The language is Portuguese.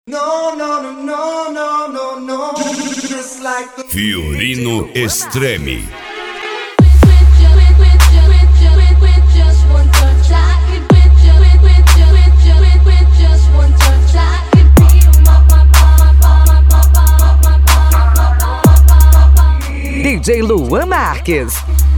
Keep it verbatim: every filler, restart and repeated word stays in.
No, no, no, no, no, no, no. Just like the Fiorino Extreme. D J Luan Marques.